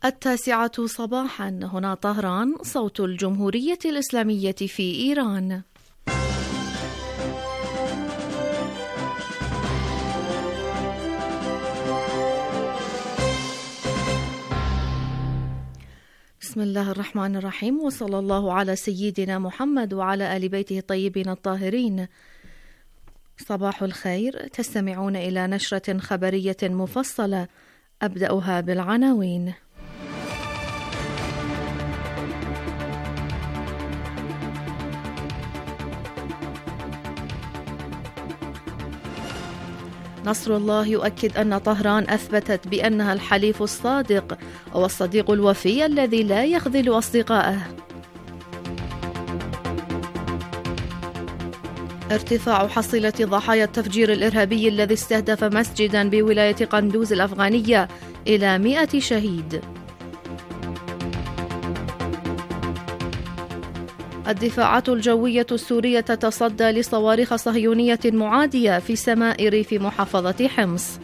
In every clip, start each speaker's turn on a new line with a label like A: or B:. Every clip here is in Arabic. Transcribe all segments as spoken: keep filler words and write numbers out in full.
A: التاسعة صباحا، هنا طهران، صوت الجمهورية الإسلامية في إيران. بسم الله الرحمن الرحيم، وصلى الله على سيدنا محمد وعلى آل بيته الطيبين الطاهرين. صباح الخير، تستمعون إلى نشرة خبرية مفصلة، أبدأها بالعناوين. نصر الله يؤكد أن طهران أثبتت بأنها الحليف الصادق والصديق الوفي الذي لا يخذل أصدقائه. ارتفاع حصيلة ضحايا التفجير الإرهابي الذي استهدف مسجدا بولاية قندوز الأفغانية إلى مئة شهيد. الدفاعات الجوية السورية تتصدى لصواريخ صهيونية معادية في سماء ريف محافظة حمص.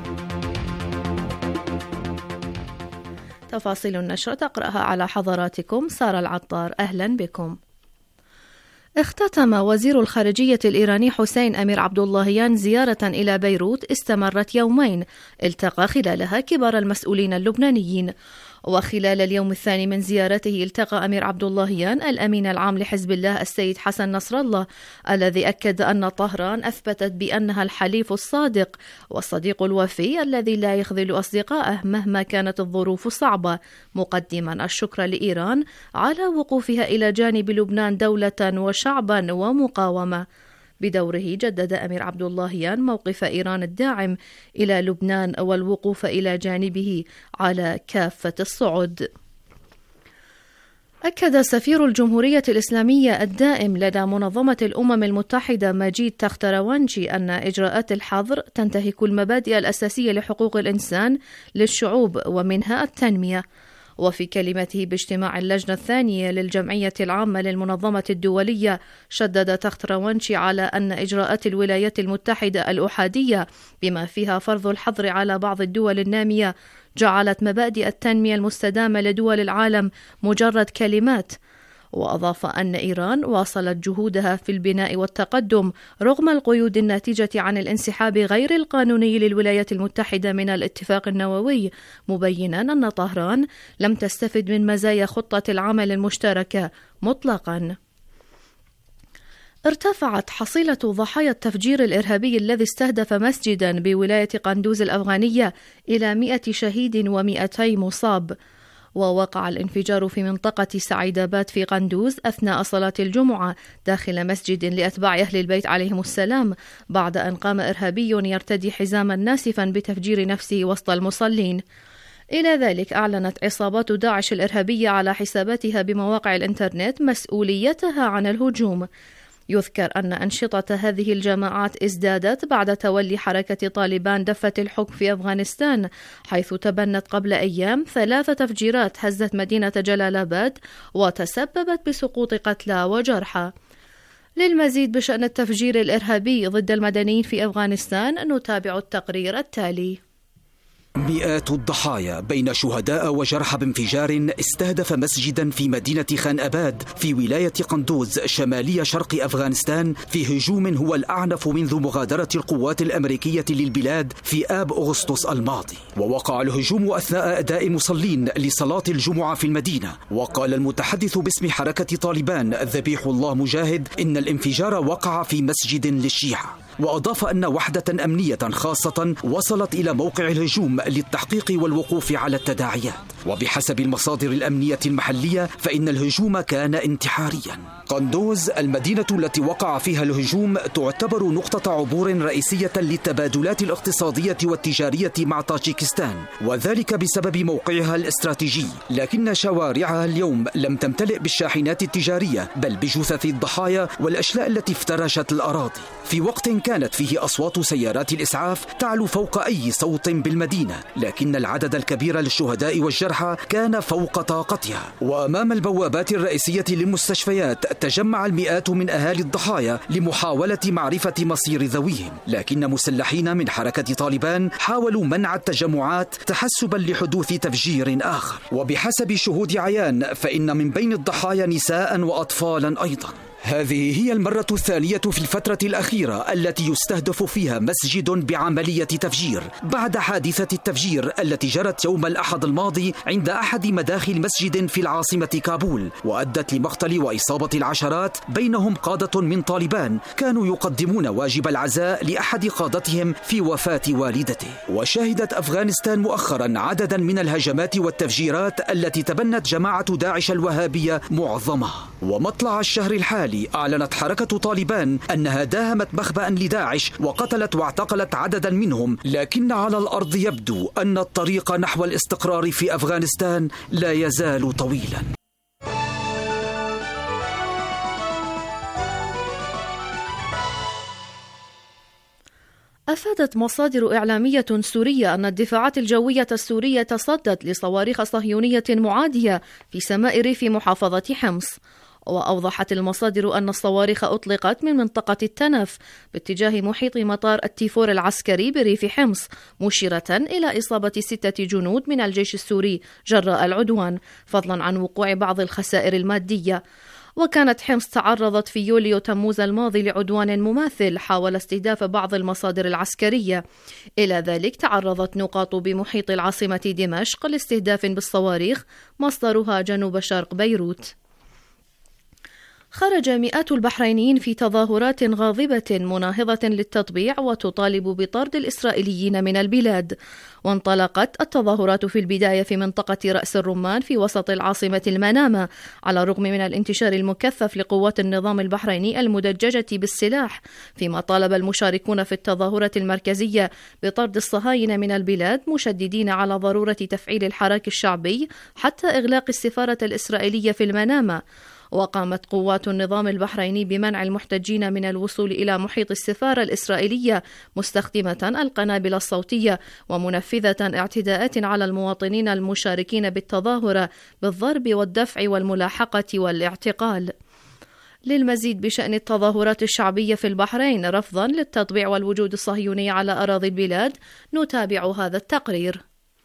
A: تفاصيل النشرة تقرأها على حضراتكم سارة العطار، أهلا بكم. اختتم وزير الخارجية الإيراني حسين أمير عبد اللهيان زيارة إلى بيروت استمرت يومين، التقى خلالها كبار المسؤولين اللبنانيين. وخلال اليوم الثاني من زيارته التقى أمير عبد اللهيان الأمين العام لحزب الله السيد حسن نصر الله، الذي أكد أن طهران أثبتت بأنها الحليف الصادق والصديق الوفي الذي لا يخذل أصدقائه مهما كانت الظروف صعبة، مقدما الشكر لإيران على وقوفها إلى جانب لبنان دولة وشعبا ومقاومة. بدوره جدد أمير عبد اللهيان موقف إيران الداعم إلى لبنان والوقوف إلى جانبه على كافة الصعد. أكد سفير الجمهورية الإسلامية الدائم لدى منظمة الأمم المتحدة مجيد تختروانشي أن إجراءات الحظر تنتهك المبادئ الأساسية لحقوق الإنسان للشعوب ومنها التنمية. وفي كلمته باجتماع اللجنة الثانية للجمعية العامة للمنظمة الدولية، شدد تختروانشي على أن إجراءات الولايات المتحدة الأحادية بما فيها فرض الحظر على بعض الدول النامية جعلت مبادئ التنمية المستدامة لدول العالم مجرد كلمات. وأضاف أن إيران واصلت جهودها في البناء والتقدم رغم القيود الناتجة عن الانسحاب غير القانوني للولايات المتحدة من الاتفاق النووي، مبينا أن طهران لم تستفد من مزايا خطة العمل المشتركة مطلقا. ارتفعت حصيلة ضحايا التفجير الإرهابي الذي استهدف مسجدا بولاية قندوز الأفغانية إلى مئة شهيد ومئتي مصاب. ووقع الانفجار في منطقة سعيداباد في قندوز أثناء صلاة الجمعة داخل مسجد لأتباع أهل البيت عليهم السلام، بعد أن قام إرهابي يرتدي حزاما ناسفا بتفجير نفسه وسط المصلين. إلى ذلك أعلنت عصابات داعش الإرهابية على حساباتها بمواقع الإنترنت مسؤوليتها عن الهجوم. يذكر أن أنشطة هذه الجماعات ازدادت بعد تولي حركة طالبان دفة الحكم في أفغانستان، حيث تبنت قبل أيام ثلاث تفجيرات هزت مدينة جلال آباد وتسببت بسقوط قتلى وجرحى. للمزيد بشأن التفجير الإرهابي ضد المدنيين في أفغانستان نتابع التقرير التالي.
B: مئات الضحايا بين شهداء وجرحى بانفجار استهدف مسجدا في مدينة خان أباد في ولاية قندوز شمالي شرق أفغانستان في هجوم هو الأعنف منذ مغادرة القوات الأمريكية للبلاد في آب أغسطس الماضي. ووقع الهجوم أثناء أداء مصلين لصلاة الجمعة في المدينة. وقال المتحدث باسم حركة طالبان ذبيح الله مجاهد إن الانفجار وقع في مسجد للشيعة. وأضاف أن وحدة أمنية خاصة وصلت إلى موقع الهجوم للتحقيق والوقوف على التداعيات. وبحسب المصادر الأمنية المحلية فإن الهجوم كان انتحاريا. قندوز المدينة التي وقع فيها الهجوم تعتبر نقطة عبور رئيسية للتبادلات الاقتصادية والتجارية مع طاجيكستان، وذلك بسبب موقعها الاستراتيجي. لكن شوارعها اليوم لم تمتلئ بالشاحنات التجارية بل بجثث الضحايا والأشلاء التي افترشت الأراضي، في وقت كانت فيه أصوات سيارات الإسعاف تعلو فوق أي صوت بالمدينة. لكن العدد الكبير للشهداء والجرحى الجرحى كان فوق طاقتها. وأمام البوابات الرئيسية للمستشفيات تجمع المئات من أهالي الضحايا لمحاولة معرفة مصير ذويهم، لكن مسلحين من حركة طالبان حاولوا منع التجمعات تحسبا لحدوث تفجير آخر. وبحسب شهود عيان فإن من بين الضحايا نساء وأطفالا أيضا. هذه هي المرة الثانية في الفترة الأخيرة التي يستهدف فيها مسجد بعملية تفجير بعد حادثة التفجير التي جرت يوم الأحد الماضي عند أحد مداخل مسجد في العاصمة كابول، وأدت لمقتل وإصابة العشرات بينهم قادة من طالبان كانوا يقدمون واجب العزاء لأحد قادتهم في وفاة والدته. وشهدت أفغانستان مؤخرا عددا من الهجمات والتفجيرات التي تبنت جماعة داعش الوهابية معظمها. ومطلع الشهر الحالي أعلنت حركة طالبان أنها داهمت مخبأ لداعش وقتلت واعتقلت عددا منهم، لكن على الأرض يبدو أن الطريق نحو الاستقرار في أفغانستان لا يزال طويلا.
A: أفادت مصادر إعلامية سورية أن الدفاعات الجوية السورية تصدت لصواريخ صهيونية معادية في سماء ريف محافظة حمص. وأوضحت المصادر أن الصواريخ أطلقت من منطقة التنف باتجاه محيط مطار التيفور العسكري بريف حمص، مشيرة إلى إصابة ستة جنود من الجيش السوري جراء العدوان، فضلا عن وقوع بعض الخسائر المادية. وكانت حمص تعرضت في يوليو تموز الماضي لعدوان مماثل حاول استهداف بعض المصادر العسكرية. إلى ذلك تعرضت نقاط بمحيط العاصمة دمشق لاستهداف بالصواريخ مصدرها جنوب شرق بيروت. خرج مئات البحرينيين في تظاهرات غاضبة مناهضة للتطبيع وتطالب بطرد الإسرائيليين من البلاد. وانطلقت التظاهرات في البداية في منطقة رأس الرمان في وسط العاصمة المنامة، على الرغم من الانتشار المكثف لقوات النظام البحريني المدججة بالسلاح، فيما طالب المشاركون في التظاهرة المركزية بطرد الصهاينة من البلاد، مشددين على ضرورة تفعيل الحراك الشعبي حتى إغلاق السفارة الإسرائيلية في المنامة. وقامت قوات النظام البحريني بمنع المحتجين من الوصول إلى محيط السفارة الإسرائيلية، مستخدمة القنابل الصوتية ومنفذة اعتداءات على المواطنين المشاركين بالتظاهرة بالضرب والدفع والملاحقة والاعتقال. للمزيد بشأن التظاهرات الشعبية في البحرين رفضا للتطبيع والوجود الصهيوني على أراضي البلاد، نتابع هذا التقرير.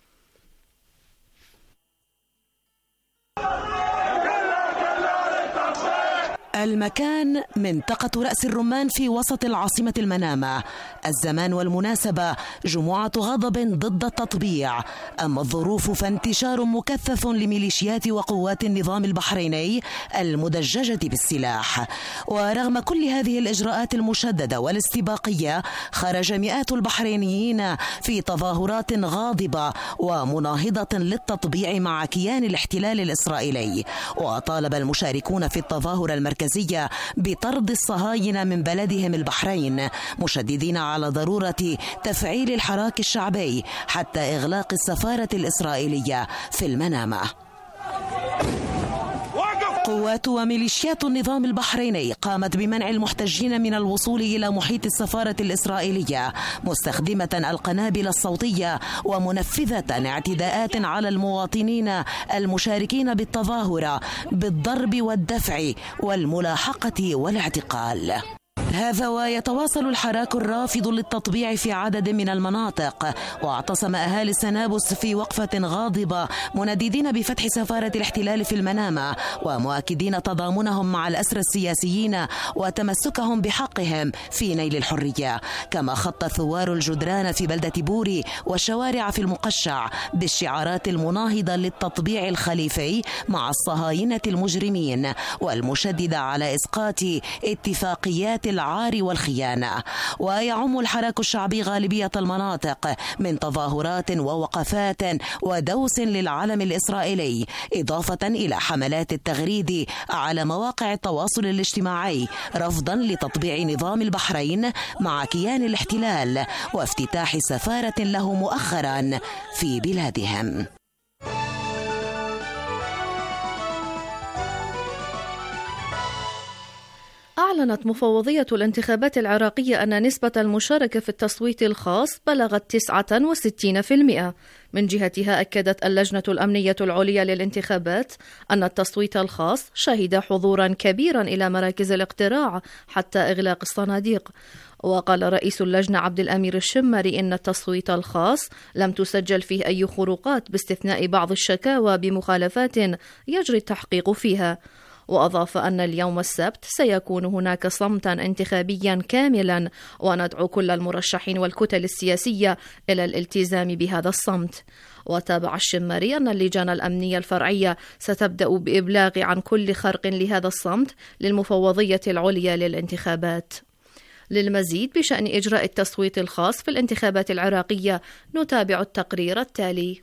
C: المكان منطقة رأس الرمان في وسط العاصمة المنامة. الزمان والمناسبة جمعة غضب ضد التطبيع، أما الظروف فانتشار مكثف لميليشيات وقوات النظام البحريني المدججة بالسلاح. ورغم كل هذه الإجراءات المشددة والاستباقية، خرج مئات البحرينيين في تظاهرات غاضبة ومناهضة للتطبيع مع كيان الاحتلال الإسرائيلي. وطالب المشاركون في التظاهر المركزي بطرد الصهاينة من بلدهم البحرين، مشددين على ضرورة تفعيل الحراك الشعبي حتى إغلاق السفارة الإسرائيلية في المنامة. قوات وميليشيات النظام البحريني قامت بمنع المحتجين من الوصول إلى محيط السفارة الإسرائيلية، مستخدمة القنابل الصوتية ومنفذة اعتداءات على المواطنين المشاركين بالتظاهرة بالضرب والدفع والملاحقة والاعتقال. هذا ويتواصل الحراك الرافض للتطبيع في عدد من المناطق. واعتصم أهالي سنابس في وقفة غاضبة منددين بفتح سفارة الاحتلال في المنامة، ومؤكدين تضامنهم مع الأسرى السياسيين وتمسكهم بحقهم في نيل الحرية. كما خط ثوار الجدران في بلدة بوري والشوارع في المقشع بالشعارات المناهضة للتطبيع الخليفي مع الصهاينة المجرمين، والمشددة على إسقاط اتفاقيات العار والخيانة. ويعم الحراك الشعبي غالبية المناطق من تظاهرات ووقفات ودوس للعلم الإسرائيلي، إضافة إلى حملات التغريد على مواقع التواصل الاجتماعي رفضا لتطبيع نظام البحرين مع كيان الاحتلال وافتتاح سفارة له مؤخرا في بلادهم.
A: أعلنت مفوضية الانتخابات العراقية أن نسبة المشاركة في التصويت الخاص بلغت تسعة وستين بالمئة. من جهتها أكدت اللجنة الأمنية العليا للانتخابات أن التصويت الخاص شهد حضورا كبيرا إلى مراكز الاقتراع حتى إغلاق الصناديق. وقال رئيس اللجنة عبد الأمير الشمري إن التصويت الخاص لم تسجل فيه أي خروقات باستثناء بعض الشكاوى بمخالفات يجري التحقيق فيها. وأضاف أن اليوم السبت سيكون هناك صمتا انتخابيا كاملا، وندعو كل المرشحين والكتل السياسية إلى الالتزام بهذا الصمت. وتابع الشمري أن اللجان الأمنية الفرعية ستبدأ بإبلاغ عن كل خرق لهذا الصمت للمفوضية العليا للانتخابات. للمزيد بشأن إجراء التصويت الخاص في الانتخابات العراقية نتابع التقرير التالي.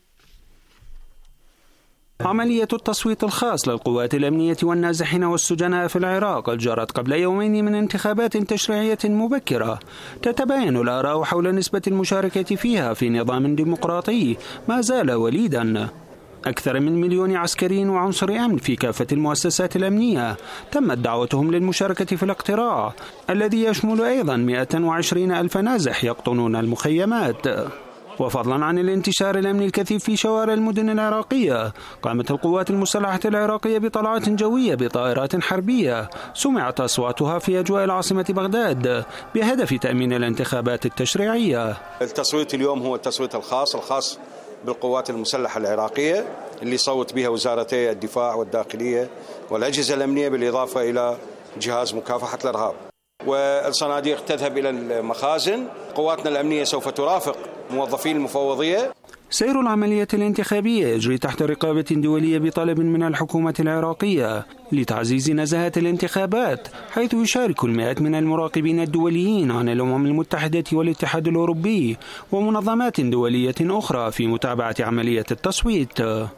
D: عملية التصويت الخاص للقوات الأمنية والنازحين والسجناء في العراق جرت قبل يومين من انتخابات تشريعية مبكرة تتباين الآراء حول نسبة المشاركة فيها في نظام ديمقراطي ما زال وليدا. أكثر من مليون عسكري وعنصر أمن في كافة المؤسسات الأمنية تمت دعوتهم للمشاركة في الاقتراع الذي يشمل أيضا مئة وعشرين ألف نازح يقطنون المخيمات. وفضلا عن الانتشار الأمني الكثيف في شوارع المدن العراقية، قامت القوات المسلحة العراقية بطلعات جوية بطائرات حربية سمعت أصواتها في أجواء العاصمة بغداد بهدف تأمين الانتخابات التشريعية.
E: التصويت اليوم هو التصويت الخاص الخاص بالقوات المسلحة العراقية اللي صوت بها وزارتي الدفاع والداخلية والأجهزة الأمنية بالإضافة إلى جهاز مكافحة الإرهاب. والصناديق تذهب إلى المخازن. قواتنا الأمنية سوف ترافق موظفين المفوضية.
D: سير العملية الانتخابية يجري تحت رقابة دولية بطلب من الحكومة العراقية لتعزيز نزاهة الانتخابات، حيث يشارك المئات من المراقبين الدوليين عن الأمم المتحدة والاتحاد الأوروبي ومنظمات دولية أخرى في متابعة عملية التصويت.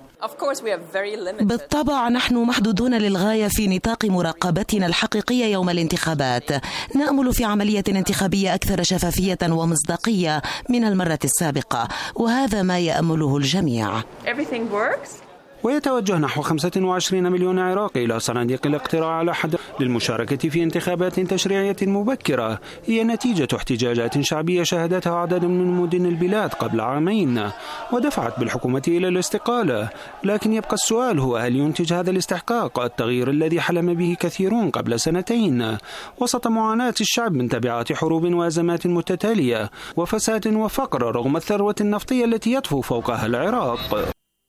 C: بالطبع نحن محدودون للغاية في نطاق مراقبتنا الحقيقية يوم الانتخابات. نأمل في عملية انتخابية أكثر شفافية ومصداقية من المرة السابقة، وهذا ما يأمله الجميع.
D: ويتوجه نحو خمسة وعشرين مليون عراقي إلى صناديق الاقتراع على حد للمشاركة في انتخابات تشريعية مبكرة هي نتيجة احتجاجات شعبية شهدتها عدد من مدن البلاد قبل عامين ودفعت بالحكومة إلى الاستقالة. لكن يبقى السؤال هو هل ينتج هذا الاستحقاق التغيير الذي حلم به كثيرون قبل سنتين وسط معاناة الشعب من تبعات حروب وأزمات متتالية وفساد وفقر رغم الثروة النفطية التي يطفو فوقها العراق.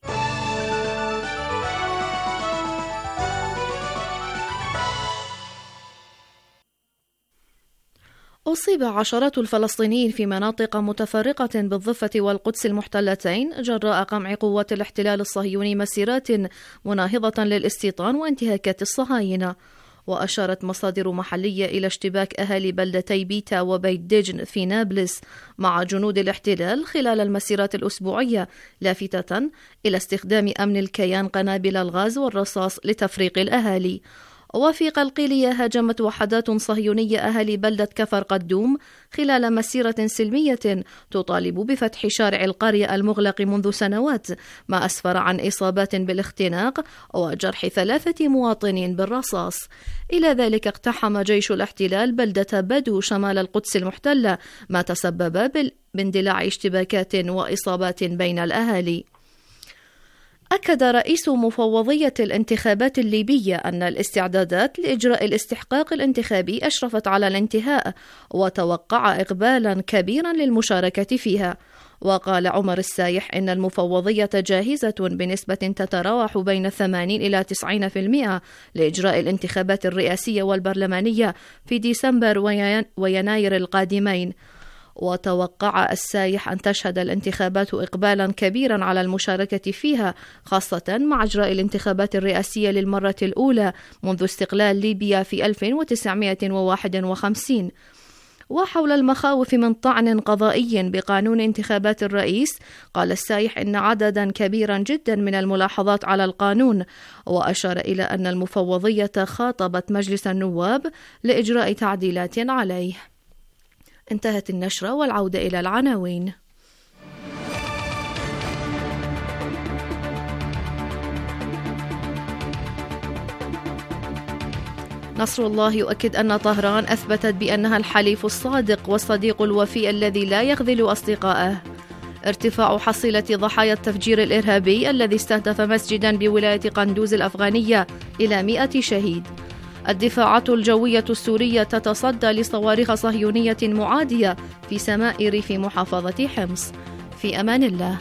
A: أصيب عشرات الفلسطينيين في مناطق متفرقة بالضفة والقدس المحتلتين جراء قمع قوات الاحتلال الصهيوني مسيرات مناهضة للاستيطان وانتهاكات الصهاينة. وأشارت مصادر محلية إلى اشتباك أهالي بلدتي بيتا وبيت دجن في نابلس مع جنود الاحتلال خلال المسيرات الأسبوعية، لافتة إلى استخدام أمن الكيان قنابل الغاز والرصاص لتفريق الأهالي. وفي قلقيلية هاجمت وحدات صهيونية أهالي بلدة كفر قدوم خلال مسيرة سلمية تطالب بفتح شارع القرية المغلق منذ سنوات، ما أسفر عن إصابات بالاختناق وجرح ثلاثة مواطنين بالرصاص. إلى ذلك اقتحم جيش الاحتلال بلدة بدو شمال القدس المحتلة، ما تسبب باندلاع اشتباكات وإصابات بين الأهالي. أكد رئيس مفوضية الانتخابات الليبية أن الاستعدادات لإجراء الاستحقاق الانتخابي أشرفت على الانتهاء، وتوقع إقبالا كبيرا للمشاركة فيها. وقال عمر السايح إن المفوضية جاهزة بنسبة تتراوح بين ثمانين إلى تسعين بالمئة لإجراء الانتخابات الرئاسية والبرلمانية في ديسمبر ويناير القادمين. وتوقع السايح أن تشهد الانتخابات إقبالا كبيرا على المشاركة فيها، خاصة مع إجراء الانتخابات الرئاسية للمرة الأولى منذ استقلال ليبيا في ألف وتسعمئة وواحد وخمسين. وحول المخاوف من طعن قضائي بقانون انتخابات الرئيس، قال السايح إن عددا كبيرا جدا من الملاحظات على القانون، وأشار إلى أن المفوضية خاطبت مجلس النواب لإجراء تعديلات عليه. انتهت النشرة والعودة إلى العناوين. نصر الله يؤكد أن طهران أثبتت بأنها الحليف الصادق والصديق الوفي الذي لا يخذل أصدقائه. ارتفاع حصيلة ضحايا التفجير الإرهابي الذي استهدف مسجدا بولاية قندوز الأفغانية إلى مئة شهيد. الدفاعات الجوية السورية تتصدى لصواريخ صهيونية معادية في سماء ريف محافظة حمص. في أمان الله.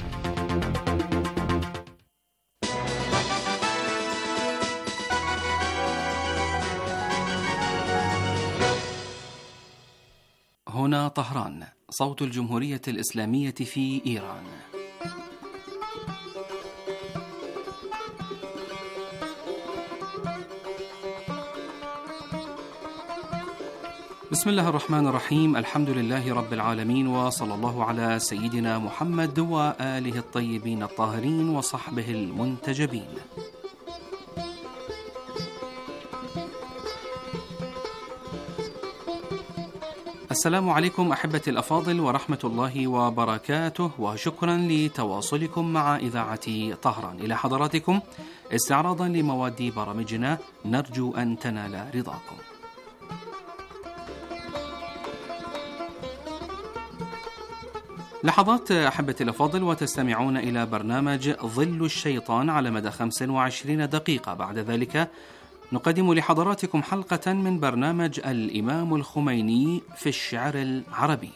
F: هنا طهران، صوت الجمهورية الإسلامية في إيران. بسم الله الرحمن الرحيم، الحمد لله رب العالمين، وصلى الله على سيدنا محمد وآله الطيبين الطاهرين وصحبه المنتجبين. السلام عليكم أحبتي الأفاضل ورحمة الله وبركاته، وشكرا لتواصلكم مع إذاعة طهران. إلى حضراتكم استعراضا لمواد برامجنا نرجو أن تنال رضاكم. لحظات أحبتي الأفاضل وتستمعون إلى برنامج ظل الشيطان على مدى خمس وعشرين دقيقة. بعد ذلك نقدم لحضراتكم حلقة من برنامج الإمام الخميني في الشعر العربي.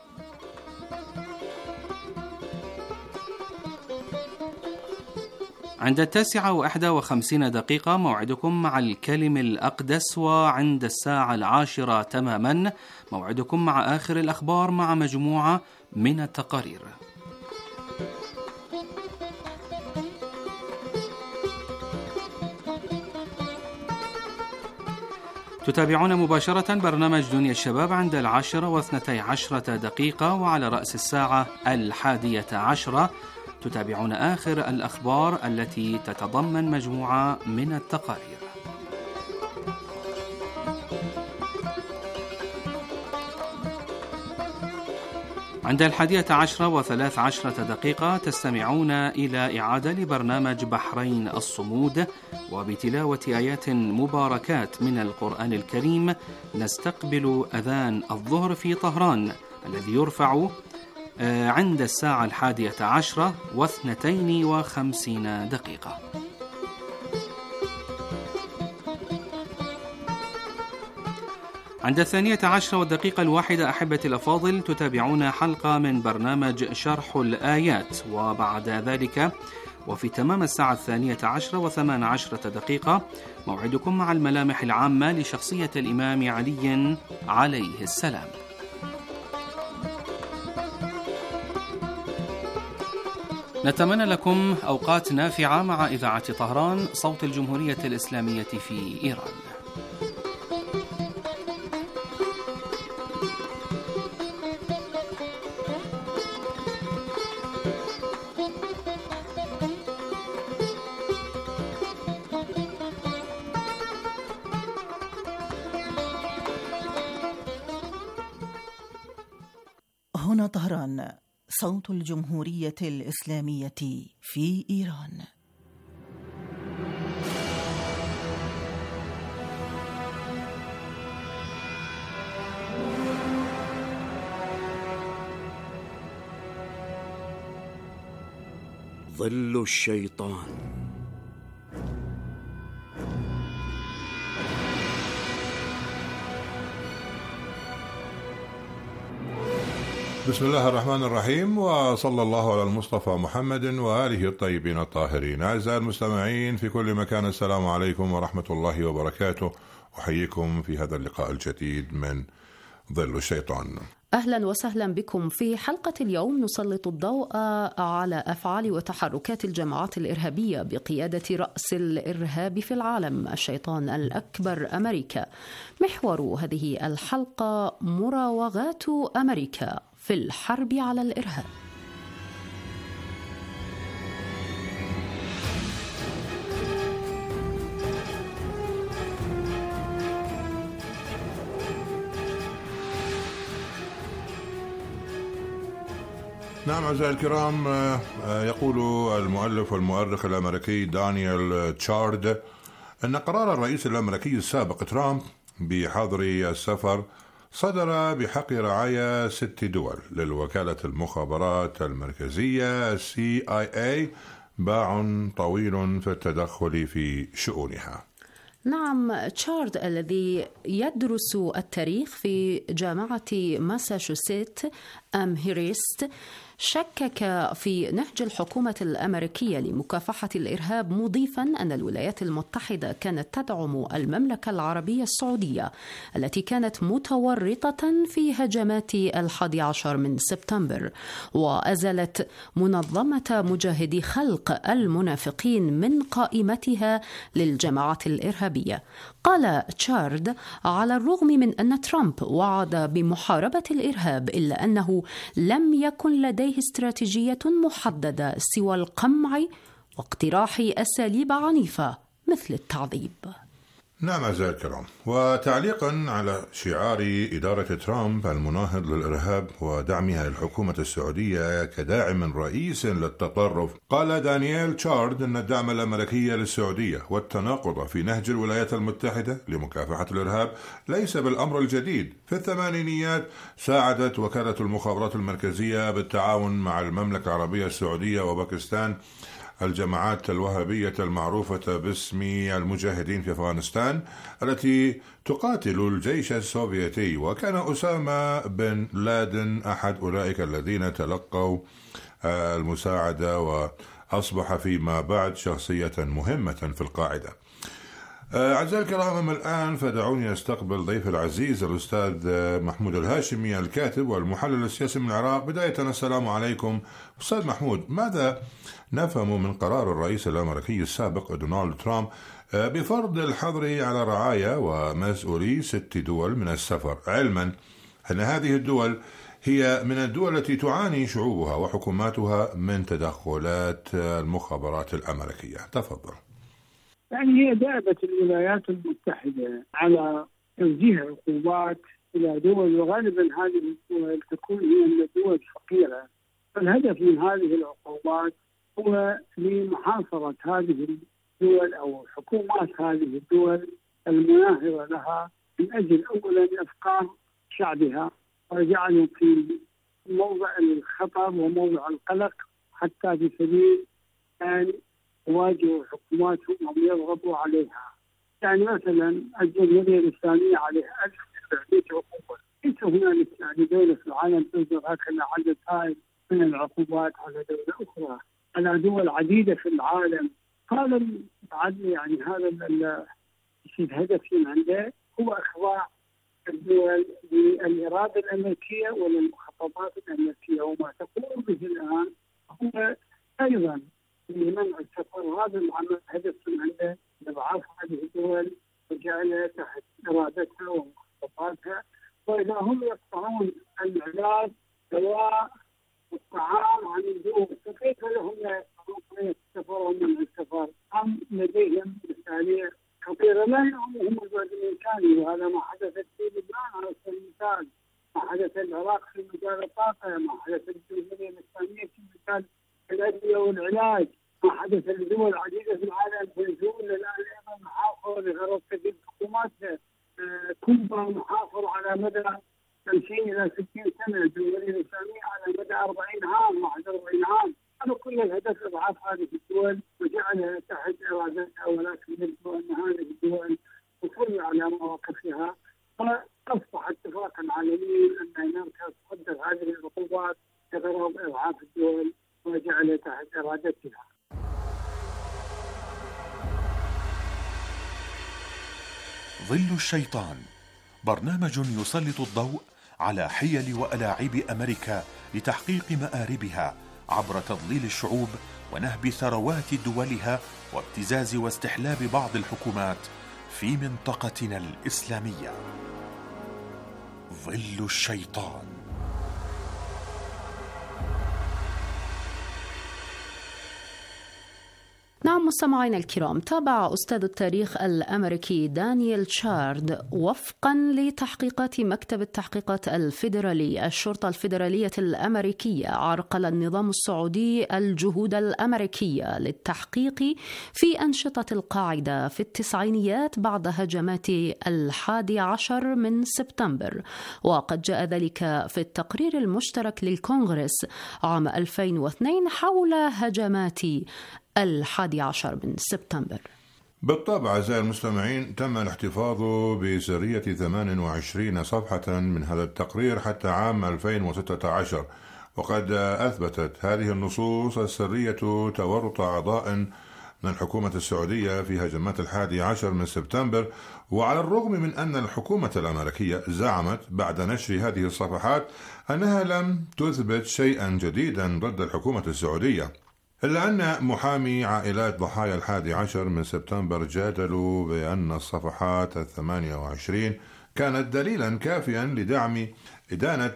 F: عند التاسعة وإحدى وخمسين دقيقة موعدكم مع الكلم الأقدس، وعند الساعة العاشرة تماما موعدكم مع آخر الأخبار مع مجموعة من التقارير. تتابعون مباشرة برنامج دنيا الشباب عند العاشرة واثنتي عشرة دقيقة، وعلى رأس الساعة الحادية عشرة تتابعون آخر الأخبار التي تتضمن مجموعة من التقارير. عند الحادية عشرة وثلاث عشرة دقيقة تستمعون إلى إعادة لبرنامج بحرين الصمود، وبتلاوة آيات مباركات من القرآن الكريم نستقبل أذان الظهر في طهران الذي يرفع عند الساعة الحادية عشرة واثنتين وخمسين دقيقة. عند الثانية عشرة والدقيقة الواحدة أحبتي الأفاضل تتابعون حلقة من برنامج شرح الآيات، وبعد ذلك وفي تمام الساعة الثانية عشرة وثمان عشرة دقيقة موعدكم مع الملامح العامة لشخصية الإمام علي عليه السلام. نتمنى لكم أوقات نافعة مع إذاعة طهران، صوت الجمهورية الإسلامية في إيران.
G: هنا طهران، صوت الجمهورية الإسلامية في إيران.
B: ظل الشيطان.
H: بسم الله الرحمن الرحيم، وصلى الله على المصطفى محمد وآله الطيبين الطاهرين. أعزائي المستمعين في كل مكان، السلام عليكم ورحمة الله وبركاته. أحييكم في هذا اللقاء الجديد من ظل الشيطان.
I: أهلا وسهلا بكم. في حلقة اليوم نسلط الضوء على أفعال وتحركات الجماعات الإرهابية بقيادة رأس الإرهاب في العالم، الشيطان الأكبر أمريكا. محور هذه الحلقة مراوغات أمريكا في الحرب على الإرهاب.
H: نعم أعزائي الكرام، يقول المؤلف والمؤرخ الأمريكي دانيال تشارد أن قرار الرئيس الأمريكي السابق ترامب بحظر السفر صدر بحق رعاية ست دول للوكالة المخابرات المركزية سي آي إيه باع طويل في التدخل في شؤونها.
I: نعم، تشارد الذي يدرس التاريخ في جامعة ماساتشوستس أمهيرست شكك في نهج الحكومة الأمريكية لمكافحة الإرهاب، مضيفاً أن الولايات المتحدة كانت تدعم المملكة العربية السعودية التي كانت متورطة في هجمات الحادي عشر من سبتمبر، وأزلت منظمة مجاهدي خلق المنافقين من قائمتها للجماعات الإرهابية. قال تشارد: على الرغم من أن ترامب وعد بمحاربة الإرهاب إلا أنه لم يكن لديه استراتيجية محددة سوى القمع واقتراح أساليب عنيفة مثل التعذيب.
H: نعم أعزائي الكرام، وتعليقا على شعار إدارة ترامب المناهض للإرهاب ودعمها للحكومة السعودية كداعم رئيس للتطرف، قال دانييل تشارد أن الدعم الأمريكي للسعودية والتناقض في نهج الولايات المتحدة لمكافحة الإرهاب ليس بالأمر الجديد. في الثمانينيات ساعدت وكالة المخابرات المركزية بالتعاون مع المملكة العربية السعودية وباكستان الجماعات الوهابية المعروفة باسم المجاهدين في أفغانستان التي تقاتل الجيش السوفيتي، وكان أسامة بن لادن أحد أولئك الذين تلقوا المساعدة وأصبح فيما بعد شخصية مهمة في القاعدة. أعزائي الكرام، الآن فدعوني أستقبل ضيف العزيز الأستاذ محمود الهاشمي الكاتب والمحلل السياسي من العراق. بداية السلام عليكم أستاذ محمود، ماذا نفهم من قرار الرئيس الأمريكي السابق دونالد ترامب بفرض الحظر على رعايا ومسؤولي ست دول من السفر، علما أن هذه الدول هي من الدول التي تعاني شعوبها وحكوماتها من تدخلات المخابرات الأمريكية؟ تفضل.
J: يعني هي دأبت الولايات المتحدة على توجيه عقوبات إلى دول، وغالبا هذه الدول تكون هي من الدول الفقيرة. فالهدف من هذه العقوبات هو لمحاصرة هذه الدول أو حكومات هذه الدول المناهضة لها من أجل أولا أفقار شعبها وجعلهم في موضع الخطر وموضع القلق، حتى في سبيل أن يواجهوا حكوماتهم ويضغطوا عليها. يعني مثلا الجمهورية الإسلامية عليها ألف وسبعمائة عقوبة، ليس هنالك يعني دولة في العالم تصدر هكذا عدد هائل من العقوبات على دولة أخرى، على دول عديدة في العالم. هذا يعني هذا الهدف من عنده هو إخضاع الدول للإرادة الأمريكية وللمخططات الأمريكية، وما تقوم به الآن هو أيضا لمنع السفر. هذا العمل هدف من عنده لإضعاف هذه الدول وجعلها تحت إرادتها ومخططاتها، وإذا هم يقطعون العلاج دواء والطعام عن الدول فكيف لهم يقطعون السفر ومنع السفر؟ أم لديهم مسؤولية خطيرة لا يعلمهم البعد الإمكاني، وهذا ما حدث في لبنان على سبيل المثال، ما حدث في العراق في مجال الطاقة، ما حدث في الجمهورية الإسلامية في مجال الأدوية والعلاج، ما حدث لدول عديدة في العالم. فنزول الآن أيضا محاصرة لغرض تجديد حكوماتها. كوبا محاصرة على مدى خمسين إلى ستين سنة، الجمهورية الإسلامية على مدى أربعين عام، واحد وأربعين عام. هذا كل الهدف إضعاف هذه الدول وجعلها تحت إرادتها، ولكن يبدو أن هذه الدول تصر على مواقفها، فأصبح اتفاقا عالميا أن أمريكا تصدر هذه العقوبات بغرض إضعاف الدول وجعلها تحت إرادتها.
K: ظل الشيطان، برنامج يسلط الضوء على حيل وألاعيب أمريكا لتحقيق مآربها عبر تضليل الشعوب ونهب ثروات دولها وابتزاز واستحلاب بعض الحكومات في منطقتنا الإسلامية. ظل الشيطان.
I: نعم مستمعينا الكرام، تابع أستاذ التاريخ الأمريكي دانيال تشارد وفقا لتحقيقات مكتب التحقيقات الفيدرالي الشرطة الفيدرالية الأمريكية، عرقل النظام السعودي الجهود الأمريكية للتحقيق في أنشطة القاعدة في التسعينيات بعد هجمات الحادي عشر من سبتمبر، وقد جاء ذلك في التقرير المشترك للكونغرس عام ألفين واثنين حول هجمات الحادي عشر من سبتمبر.
H: بالطبع أعزائي المستمعين، تم الاحتفاظ بسرية ثمان وعشرين صفحة من هذا التقرير حتى عام ألفين وستة عشر، وقد أثبتت هذه النصوص السرية تورط أعضاء من الحكومة السعودية في هجمات الحادي عشر من سبتمبر. وعلى الرغم من أن الحكومة الأمريكية زعمت بعد نشر هذه الصفحات أنها لم تثبت شيئا جديدا ضد الحكومة السعودية، إلا أن محامي عائلات ضحايا الحادي عشر من سبتمبر جادلوا بأن الصفحات الثمانية وعشرين كانت دليلا كافيا لدعم إدانة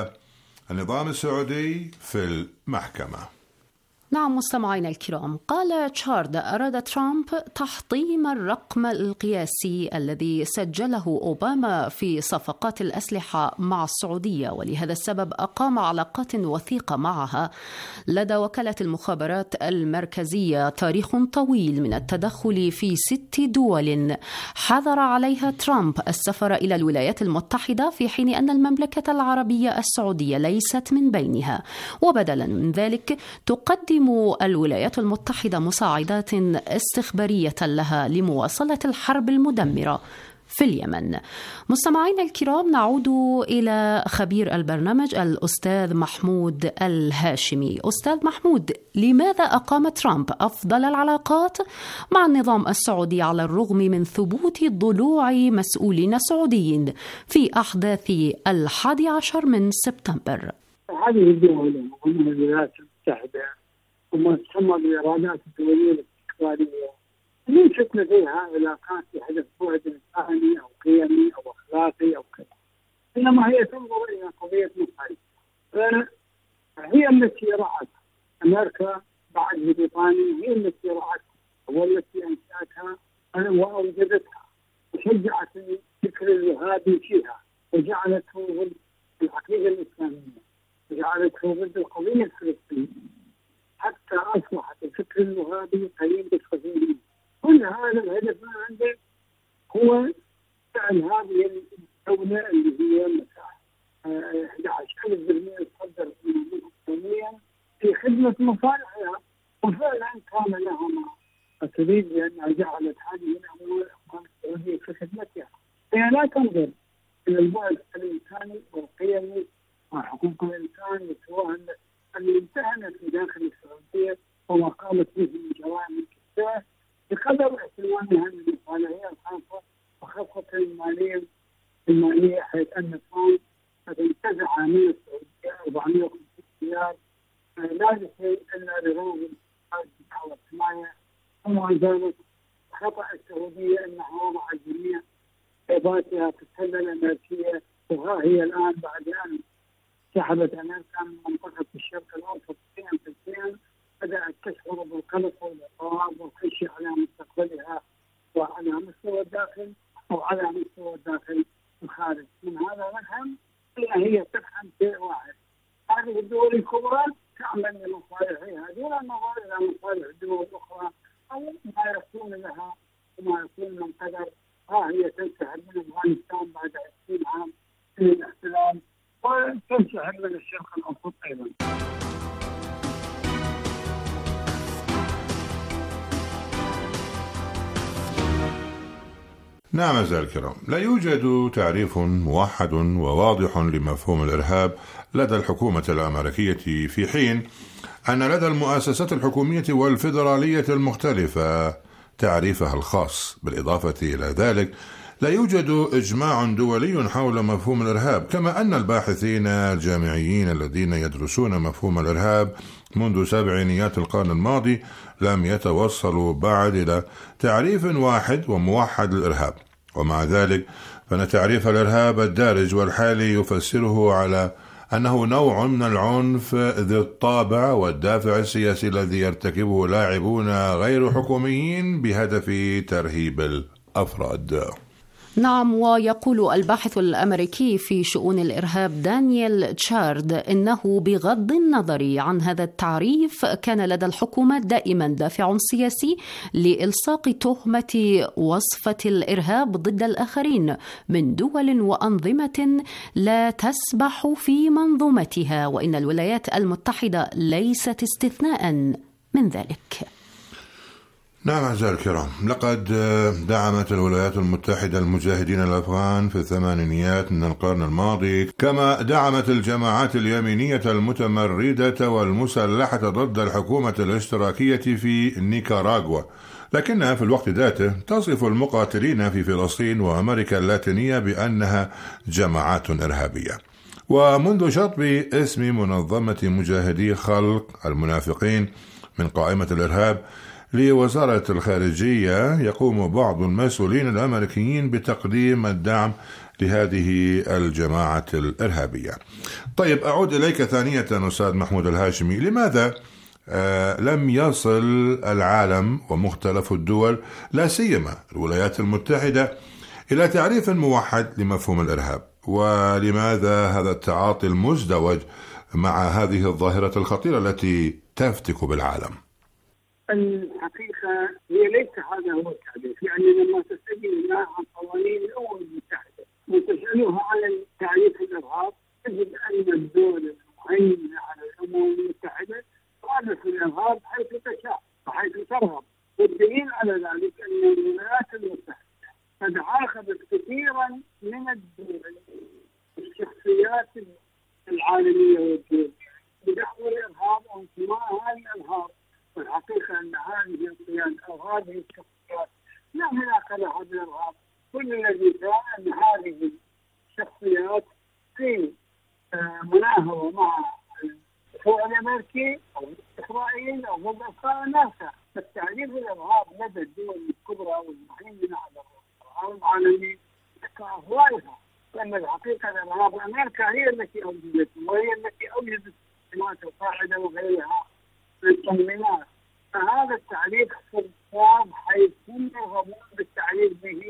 H: النظام السعودي في المحكمة.
I: نعم مستمعينا الكرام، قال تشارد: أراد ترامب تحطيم الرقم القياسي الذي سجله أوباما في صفقات الأسلحة مع السعودية، ولهذا السبب أقام علاقات وثيقة معها. لدى وكالة المخابرات المركزية تاريخ طويل من التدخل في ست دول حظر عليها ترامب السفر إلى الولايات المتحدة، في حين أن المملكة العربية السعودية ليست من بينها. وبدلا من ذلك تقدم الولايات المتحدة مساعدات استخبارية لها لمواصلة الحرب المدمرة في اليمن. مستمعينا الكرام، نعود إلى خبير البرنامج الأستاذ محمود الهاشمي. أستاذ محمود، لماذا أقام ترامب أفضل العلاقات مع النظام السعودي على الرغم من ثبوت ضلوع مسؤولين سعوديين في أحداث الحادي عشر من سبتمبر؟
J: هذه الدول ومن الولايات المتحدة وما تسمى بالإرادات الدولية الاستقلالية ليست لديها علاقات بهدف بعد إنساني أو قيمي أو أخلاقي أو كذا، إنما هي تنظر إلى قضية مصالح. فهي التي رأت أمريكا بعد بريطانيا، هي التي رأت والتي أنشأتها وأوجدتها وشجعت الفكر الوهابي فيها وجعلته ضد العقيدة الإسلامية وجعلته ضد القضية الفلسطينية، حتى أصبحت الفكر الوهابي قريب بالصهيونية. كل هذا الهدف من عنده هو فعل هذه الدولة اللي هي أحد عشر ألف برميل تصدر سنويا في خدمة مصالحها، وفعلا كان لها تريد لأنها جعلت هذه الأموال السعودية في خدمتها. هي لا تنظر إلى البعد الإنساني والقيمي وحقوق الإنسان سواء اللي امتهنت في داخل السعودية وما قامت به من جرائم كثيرة بقدر احترامها للمصالحية الخاصة وخاصة المالية المالية، حيث أن ترامب قد انتزع من السعودية أربعمائة وخمسين مليار لا شيء إلا لغرض الدفاع والحماية. ومع ذلك خطأ السعودية أنها وضعت جميع عقوباتها في السلة الأمريكية، وها هي الآن بعد أن سحبت أمريكا من منطقة الشرق الأوسط شيئا فشيئا بدأت تشعر بالقلق والاضطراب والخشية على مستقبلها وعلى مستوى الداخل أو على مستوى الداخل الخارج. من هذا نفهم أن هي تفهم شيء واحد: هذه الدول الكبرى تعمل لمصالحها دون النظر إلى مصالح الدول الأخرى أو ما يكون لها وما يكون من قدر. ها هي تنسحب من أفغانستان بعد عشرين عام من الاحتلال وتنسحب من الشرق الأوسط أيضا.
H: نعم أعزائي الكرام، لا يوجد تعريف موحد وواضح لمفهوم الإرهاب لدى الحكومة الأمريكية، في حين أن لدى المؤسسات الحكومية والفيدرالية المختلفة تعريفها الخاص. بالإضافة إلى ذلك لا يوجد إجماع دولي حول مفهوم الإرهاب، كما أن الباحثين الجامعيين الذين يدرسون مفهوم الإرهاب منذ سبعينيات القرن الماضي لم يتوصلوا بعد إلى تعريف واحد وموحد للإرهاب. ومع ذلك فإن تعريف الإرهاب الدارج والحالي يفسره على أنه نوع من العنف ذي الطابع والدافع السياسي الذي يرتكبه لاعبون غير حكوميين بهدف ترهيب الأفراد.
I: نعم، ويقول الباحث الأمريكي في شؤون الإرهاب دانيال تشارد إنه بغض النظر عن هذا التعريف كان لدى الحكومات دائما دافع سياسي لإلصاق تهمة وصفة الإرهاب ضد الآخرين من دول وأنظمة لا تسبح في منظومتها، وإن الولايات المتحدة ليست استثناء من ذلك.
H: نعم أعزائي الكرام، لقد دعمت الولايات المتحدة المجاهدين الأفغان في الثمانينيات من القرن الماضي، كما دعمت الجماعات اليمينية المتمردة والمسلحة ضد الحكومة الاشتراكية في نيكاراغوا، لكنها في الوقت ذاته تصف المقاتلين في فلسطين وأمريكا اللاتينية بأنها جماعات إرهابية. ومنذ شطب اسم منظمة مجاهدي خلق المنافقين من قائمة الإرهاب لوزارة الخارجية، يقوم بعض المسؤولين الأمريكيين بتقديم الدعم لهذه الجماعة الإرهابية. طيب، أعود إليك ثانية أستاذ محمود الهاشمي، لماذا آه لم يصل العالم ومختلف الدول لا سيما الولايات المتحدة إلى تعريف موحد لمفهوم الإرهاب؟ ولماذا هذا التعاطي المزدوج مع هذه الظاهرة الخطيرة التي تفتك بالعالم؟
J: الحقيقة هي ليس هذا هو التعريف. يعني لما تسألنا عن قوانين الأمم المتحدة وتسألها عن تعريف الإرهاب، تجد أن الدول المهيمنة على الأمم المتحدة تعرف الإرهاب حيث تشاء وحيث ترغب، والدليل على ذلك أن الولايات المتحدة قد عاقبت كثيرا من الدول الشخصيات العالمية والدول بدعوى الإرهاب وانتمائها للإرهاب. والحقيقة أن هذه القيادة أو هذه الشخصيات لا علاقة لها بالإرهاب. كل الذي كان أن هذه الشخصيات في مناهضة مع الدفاع الأمريكي أو إسرائيل أو ضد أفكار ناسا. فالتعريف الإرهاب لدى الدول الكبرى والمهيمنة على الإرهاب العالمي كأهوالها، لأن الحقيقة الإرهاب أمريكا هي التي أوجدته وهي التي أوجدت جماعة القاعدة وغيرها من التنظيمات. فهذا التعريف صعب حيث هم يرغبون بالتعريف به،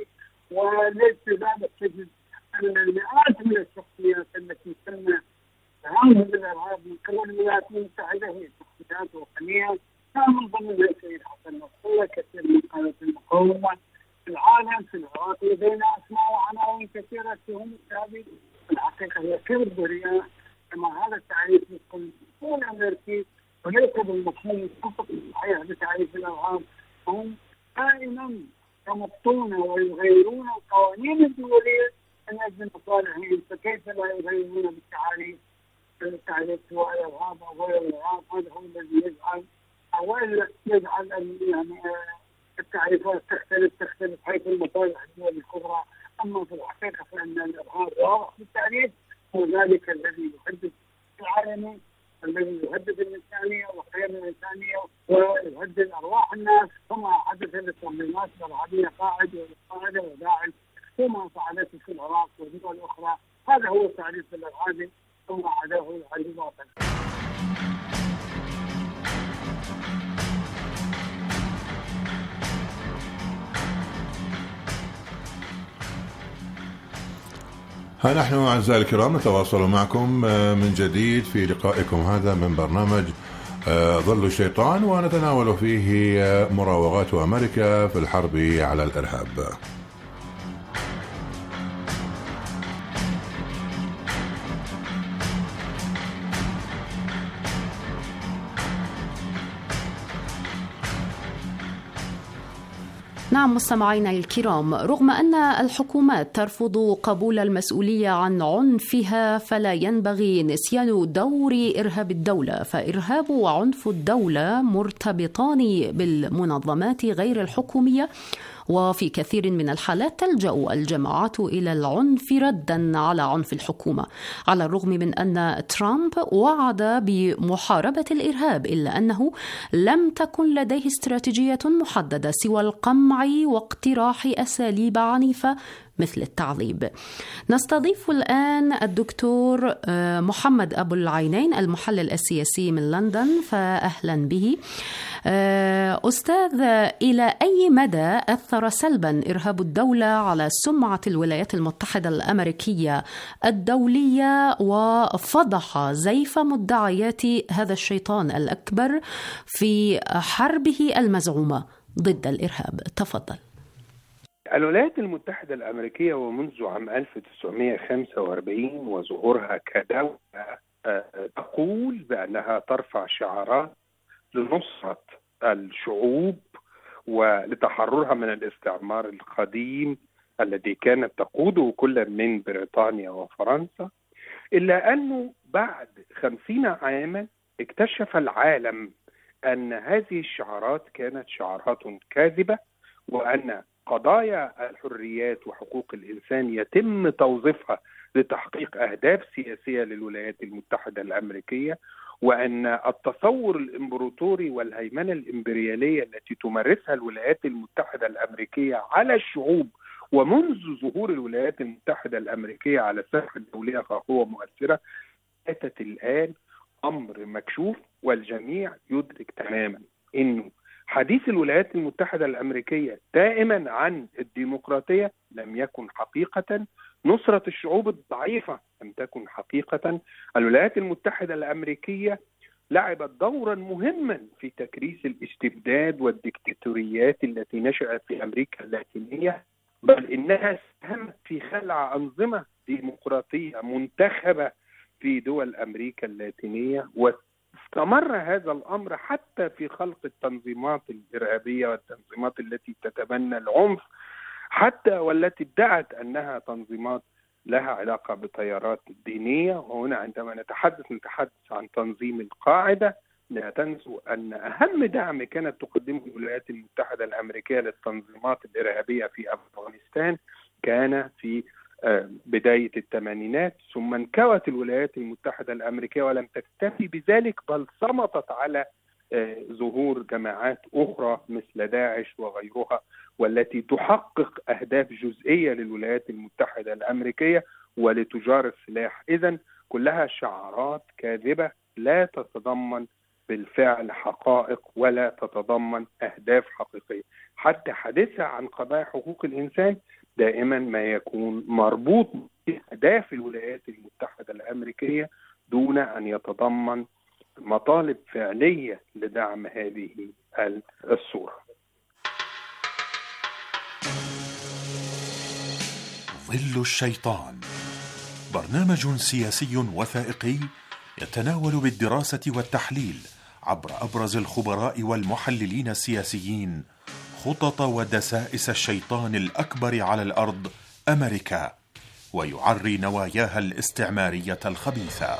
J: ولذلك تجد أن المئات من الشخصيات التي تم تهاجم بالإرهاب من قبل الولايات المتحدة هي شخصيات وطنية، كان من ضمنها السيد حسن نصر، كثير من قادة المقاومة في العالم. في العراق لدينا أسماء وعناوين كثيرة هم هذه. الحقيقة هي كذب ورياء، كما هذا التعريف يكون طول أمريكي وليس بالمفهوم الصحيح الصحيح بتعريف الإرهاب. هم دائما يمطون ويغيرون القوانين الدولية من أجل مصالحهم، فكيف لا يغيرون بالتعريف التعريف سواء الإرهاب أو غير الإرهاب؟ هذا هو الذي يجعل أو يجعل يعني التعريفات تختلف تختلف حيث المصالح الدول الكبرى. أما في الحقيقة فإن الإرهاب واضح في التعريف، هو ذلك الذي يهدد العالمي، الذي يهدد الإنسانية وقيم الإنسانية ويهدد أرواح الناس، كما حدث للتنظيمات الإرهابية قاعدة والقاعدة وداعش وما فعلته في العراق ودول أخرى. هذا هو تعريف الإرهابي ثم عداه على الباطل.
H: ها نحن أعزائي الكرام نتواصل معكم من جديد في لقائكم هذا من برنامج ظل الشيطان، ونتناول فيه مراوغات أمريكا في الحرب على الإرهاب.
I: نعم مستمعينا الكرام، رغم أن الحكومات ترفض قبول المسؤولية عن عنفها، فلا ينبغي نسيان دور إرهاب الدولة، فإرهاب وعنف الدولة مرتبطان بالمنظمات غير الحكومية وفي كثير من الحالات تلجأ الجماعات إلى العنف ردا على عنف الحكومة. على الرغم من أن ترامب وعد بمحاربة الإرهاب، إلا أنه لم تكن لديه استراتيجية محددة سوى القمع واقتراح أساليب عنيفة مثل التعذيب. نستضيف الآن الدكتور محمد أبو العينين المحلل السياسي من لندن، فأهلا به. أستاذ، إلى أي مدى أثر سلبا إرهاب الدولة على سمعة الولايات المتحدة الأمريكية الدولية وفضح زيف مدعيات هذا الشيطان الأكبر في حربه المزعومة ضد الإرهاب؟ تفضل.
L: الولايات المتحدة الأمريكية ومنذ عام ألف وتسعمائة وخمسة وأربعين وظهورها كدولة تقول بأنها ترفع شعارات لنصرة الشعوب ولتحررها من الاستعمار القديم الذي كانت تقوده كل من بريطانيا وفرنسا، إلا أنه بعد خمسين عاما اكتشف العالم أن هذه الشعارات كانت شعارات كاذبة، وأن قضايا الحريات وحقوق الإنسان يتم توظيفها لتحقيق أهداف سياسية للولايات المتحدة الأمريكية، وأن التصور الإمبراطوري والهيمنة الإمبريالية التي تمارسها الولايات المتحدة الأمريكية على الشعوب ومنذ ظهور الولايات المتحدة الأمريكية على الساحة الدولية كقوة مؤثرة أتت الآن أمر مكشوف، والجميع يدرك تماما إنه حديث الولايات المتحدة الأمريكية دائما عن الديمقراطية لم يكن حقيقة، نصرة الشعوب الضعيفة لم تكن حقيقة. الولايات المتحدة الأمريكية لعبت دورا مهما في تكريس الاستبداد والديكتاتوريات التي نشأت في أمريكا اللاتينية، بل إنها ساهمت في خلع أنظمة ديمقراطية منتخبة في دول أمريكا اللاتينية، واستمر هذا الأمر حتى في خلق التنظيمات الإرهابية والتنظيمات التي تتبنى العنف، حتى والتي ادعت أنها تنظيمات لها علاقة بتيارات دينية. وهنا عندما نتحدث نتحدث عن تنظيم القاعدة. لا تنسوا أن أهم دعم كانت تقدمه الولايات المتحدة الأمريكية للتنظيمات الإرهابية في أفغانستان كان في بداية الثمانينات، ثم انكوت الولايات المتحدة الأمريكية ولم تكتفي بذلك، بل صمتت على ظهور جماعات أخرى مثل داعش وغيرها، والتي تحقق أهداف جزئية للولايات المتحدة الأمريكية ولتجار السلاح. إذن كلها شعارات كاذبة لا تتضمن بالفعل حقائق ولا تتضمن أهداف حقيقية. حتى حديثها عن قضايا حقوق الإنسان دائما ما يكون مربوط بأهداف الولايات المتحدة الأمريكية دون أن يتضمن مطالب فعلية لدعم هذه الصورة.
K: ظل الشيطان برنامج سياسي وثائقي يتناول بالدراسة والتحليل عبر أبرز الخبراء والمحللين السياسيين خطط ودسائس الشيطان الأكبر على الأرض أمريكا، ويعري نواياها الاستعمارية الخبيثة.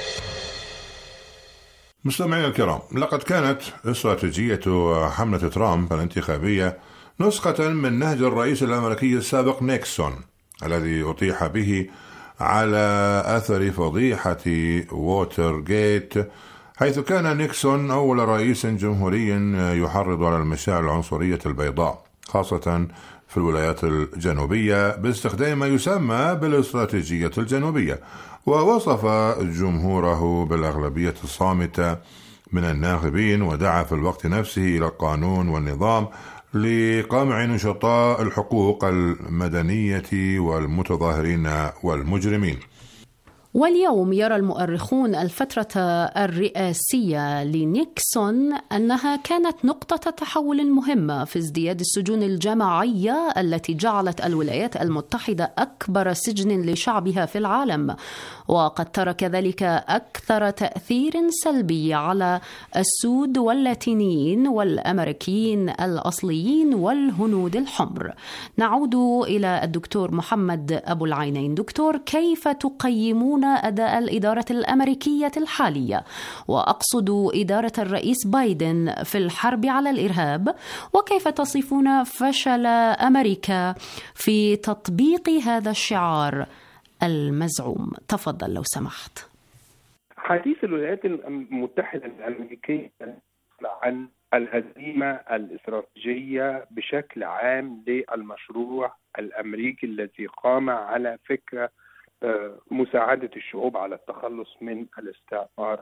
H: مستمعينا الكرام، لقد كانت استراتيجية حملة ترامب الانتخابية نسخة من نهج الرئيس الأمريكي السابق نيكسون الذي أطيح به على أثر فضيحة ووتر جيت، حيث كان نيكسون أول رئيس جمهوري يحرض على المشاعر العنصرية البيضاء خاصة في الولايات الجنوبية باستخدام ما يسمى بالاستراتيجية الجنوبية، ووصف جمهوره بالأغلبية الصامتة من الناخبين، ودعا في الوقت نفسه إلى القانون والنظام لقمع نشطاء الحقوق المدنية والمتظاهرين والمجرمين.
I: واليوم يرى المؤرخون الفترة الرئاسية لنيكسون أنها كانت نقطة تحول مهمة في ازدياد السجون الجماعية التي جعلت الولايات المتحدة أكبر سجن لشعبها في العالم، وقد ترك ذلك أكثر تأثير سلبي على السود واللاتينيين والأمريكيين الأصليين والهنود الحمر. نعود إلى الدكتور محمد أبو العينين. دكتور، كيف تقيمون تصفون أداء الإدارة الأمريكية الحالية، وأقصد إدارة الرئيس بايدن في الحرب على الإرهاب، وكيف تصفون فشل أمريكا في تطبيق هذا الشعار المزعوم؟ تفضل لو سمحت.
L: حديث الولايات المتحدة الأمريكية عن الهزيمة الاستراتيجية بشكل عام للمشروع الأمريكي الذي قام على فكرة مساعدة الشعوب على التخلص من الاستعمار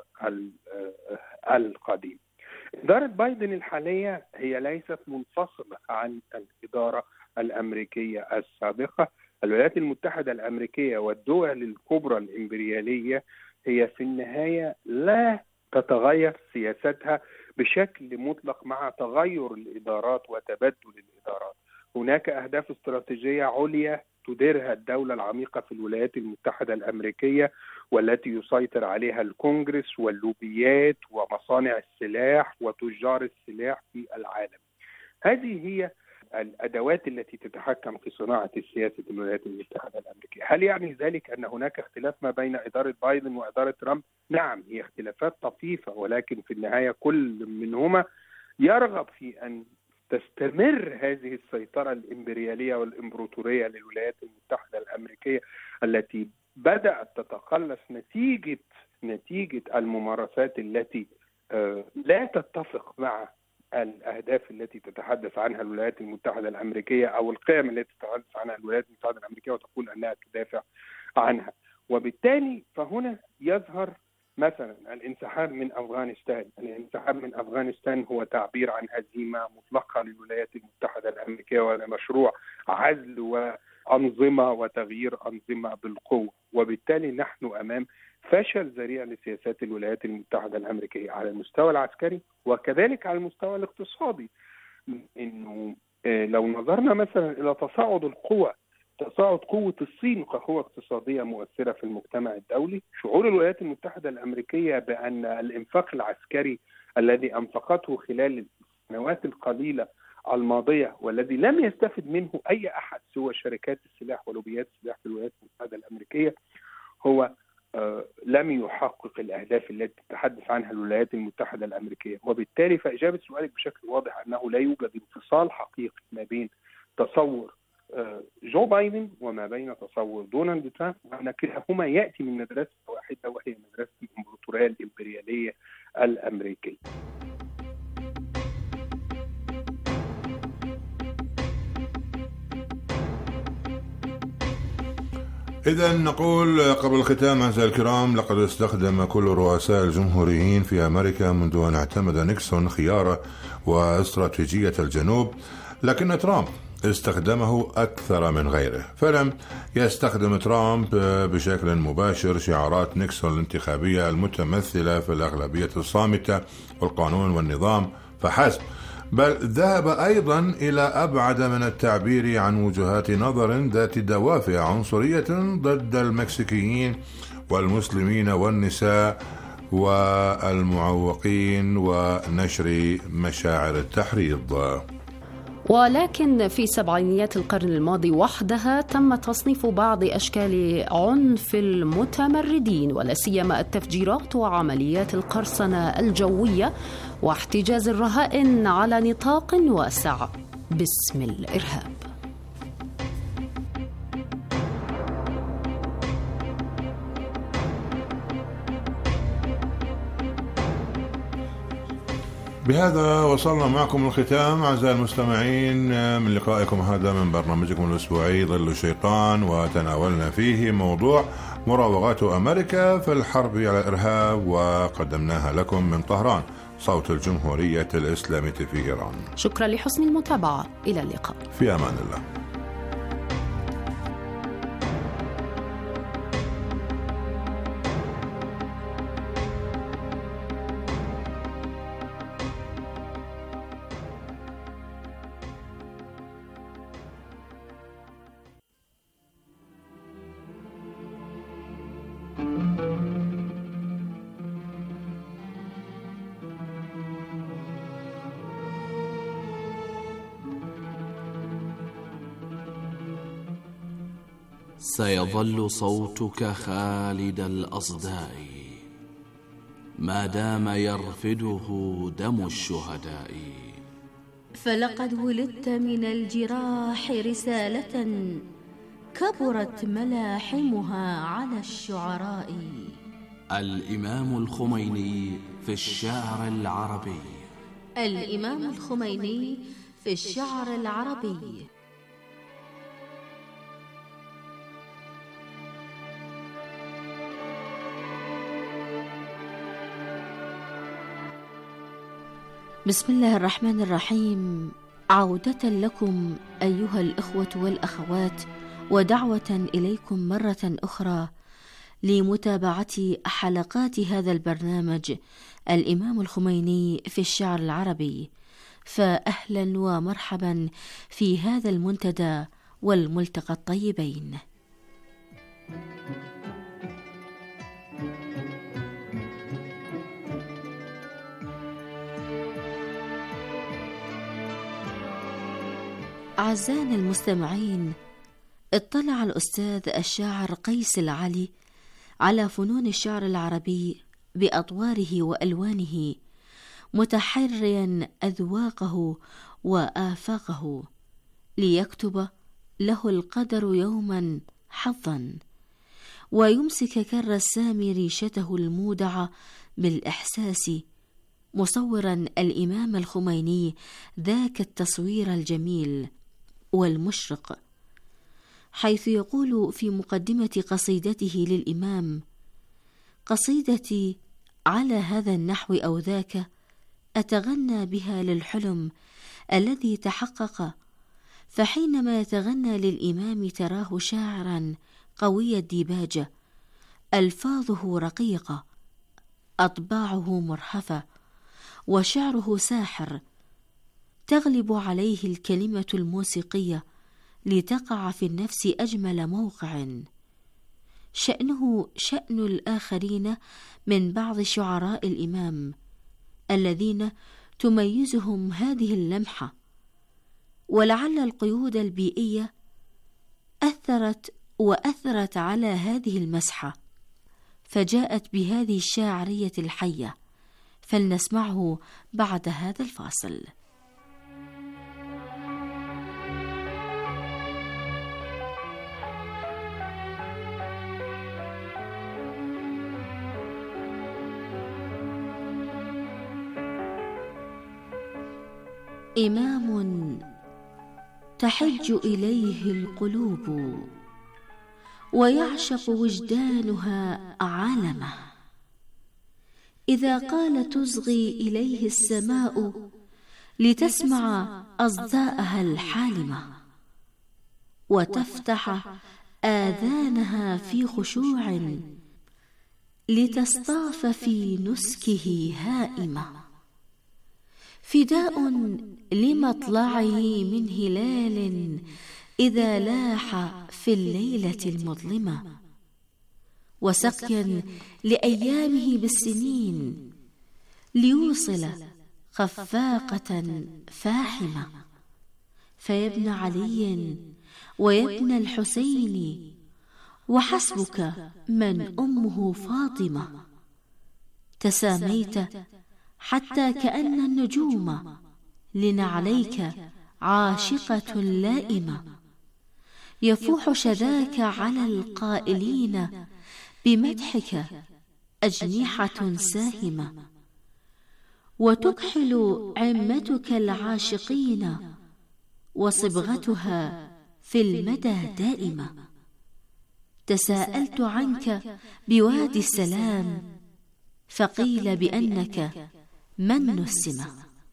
L: القديم. إدارة بايدن الحالية هي ليست منفصلة عن الإدارة الأمريكية السابقة. الولايات المتحدة الأمريكية والدول الكبرى الإمبريالية هي في النهاية لا تتغير سياستها بشكل مطلق مع تغير الإدارات وتبدل الإدارات. هناك أهداف استراتيجية عليا تديرها الدولة العميقة في الولايات المتحدة الأمريكية، والتي يسيطر عليها الكونغرس واللوبيات ومصانع السلاح وتجار السلاح في العالم. هذه هي الأدوات التي تتحكم في صناعة السياسة الولايات المتحدة الأمريكية. هل يعني ذلك أن هناك اختلاف ما بين إدارة بايدن وإدارة ترامب؟ نعم، هي اختلافات طفيفة، ولكن في النهاية كل منهما يرغب في أن تستمر هذه السيطرة الإمبريالية والإمبراطورية للولايات المتحدة الأمريكية التي بدأت تتقلص نتيجة نتيجة الممارسات التي لا تتفق مع الأهداف التي تتحدث عنها الولايات المتحدة الأمريكية أو القيم التي تتحدث عنها الولايات المتحدة الأمريكية وتقول أنها تدافع عنها. وبالتالي فهنا يظهر مثلا الانسحاب من أفغانستان. الانسحاب من أفغانستان هو تعبير عن هزيمة مطلقة للولايات المتحدة الأمريكية ومشروع عزل وأنظمة وتغيير أنظمة بالقوة، وبالتالي نحن أمام فشل ذريع لسياسات الولايات المتحدة الأمريكية على المستوى العسكري وكذلك على المستوى الاقتصادي. إنه لو نظرنا مثلا إلى تصاعد القوى، تصاعد قوة الصين كقوة اقتصادية مؤثرة في المجتمع الدولي، شعور الولايات المتحدة الأمريكية بأن الإنفاق العسكري الذي أنفقته خلال السنوات القليلة الماضية والذي لم يستفد منه أي أحد سوى شركات السلاح ولوبيات السلاح في الولايات المتحدة الأمريكية هو آه لم يحقق الأهداف التي تتحدث عنها الولايات المتحدة الأمريكية. وبالتالي فإجابة سؤالك بشكل واضح أنه لا يوجد انفصال حقيقي ما بين تصور آه جو بايدن وما بين تصور دونالد ترامب، وأن كلاهما يأتي من مدرسة واحدة وهي مدرسة الإمبراطورية الإمبريالية الأمريكية.
H: إذا نقول قبل الختام أعزائي الكرام، لقد استخدم كل رؤساء الجمهوريين في أمريكا منذ أن اعتمد نيكسون خيار واستراتيجية الجنوب، لكن ترامب استخدمه أكثر من غيره. فلم يستخدم ترامب بشكل مباشر شعارات نيكسون الانتخابية المتمثلة في الأغلبية الصامتة والقانون والنظام فحسب، بل ذهب أيضا إلى أبعد من التعبير عن وجهات نظر ذات دوافع عنصرية ضد المكسيكيين والمسلمين والنساء والمعوقين ونشر مشاعر التحريض.
I: ولكن في سبعينيات القرن الماضي وحدها تم تصنيف بعض أشكال عنف المتمردين، ولا سيما التفجيرات وعمليات القرصنة الجوية واحتجاز الرهائن على نطاق واسع باسم الإرهاب.
H: بهذا وصلنا معكم الختام أعزائي المستمعين من لقائكم هذا من برنامجكم الأسبوعي ظل الشيطان، وتناولنا فيه موضوع مراوغات أمريكا في الحرب على الإرهاب، وقدمناها لكم من طهران صوت الجمهورية الإسلامية في إيران.
I: شكرا لحسن المتابعة، إلى اللقاء،
H: في أمان الله.
M: سيظل صوتك خالد الأصداء ما دام يرفده دم الشهداء.
N: فلقد ولدت من الجراح رسالة كبرت ملاحمها على الشعراء.
M: الإمام الخميني في الشعر العربي.
N: الإمام الخميني في الشعر العربي.
O: بسم الله الرحمن الرحيم. عودة لكم أيها الإخوة والأخوات، ودعوة إليكم مرة أخرى لمتابعة حلقات هذا البرنامج الإمام الخميني في الشعر العربي. فأهلا ومرحبا في هذا المنتدى والملتقى الطيبين. أعزائنا المستمعين، اطلع الأستاذ الشاعر قيس العلي على فنون الشعر العربي بأطواره وألوانه، متحريا أذواقه وآفاقه، ليكتب له القدر يوما حظا، ويمسك كالرسام ريشته المودعة بالإحساس، مصورا الإمام الخميني ذاك التصوير الجميل والمشرق، حيث يقول في مقدمة قصيدته للإمام: قصيدتي على هذا النحو أو ذاك أتغنى بها للحلم الذي تحقق، فحينما يتغنى للإمام تراه شاعرا قوي الديباجة، ألفاظه رقيقة، أطباعه مرهفة، وشعره ساحر، تغلب عليه الكلمة الموسيقية لتقع في النفس أجمل موقع. شأنه شأن الآخرين من بعض شعراء الإمام الذين تميزهم هذه اللمحة، ولعل القيود البيئية أثرت وأثرت على هذه المسحة، فجاءت بهذه الشاعرية الحية. فلنسمعه بعد هذا الفاصل. إمام تحج إليه القلوب ويعشق وجدانها عالمه، إذا قال تصغي إليه السماء لتسمع أصداءها الحالمة، وتفتح آذانها في خشوع لتصطاف في نسكه هائمة، فداء لمطلعه من هلال إذا لاح في الليلة المظلمة، وسقيا لأيامه بالسنين ليوصل خفاقة فاحمة. فيا ابن علي ويا ابن الحسين وحسبك من أمه فاطمة، تساميت حتى كأن النجوم لنعليك عاشقة لائمة، يفوح شذاك على القائلين بمدحك أجنحة ساهمة، وتكحل عمتك العاشقين وصبغتها في المدى دائمة. تساءلت عنك بوادي السلام فقيل بأنك من السمة.